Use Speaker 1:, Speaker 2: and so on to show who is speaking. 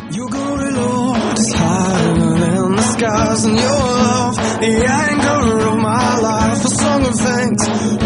Speaker 1: Your glory, Lord, is higher than the skies, and your love, the anchor of my life, a song of thanks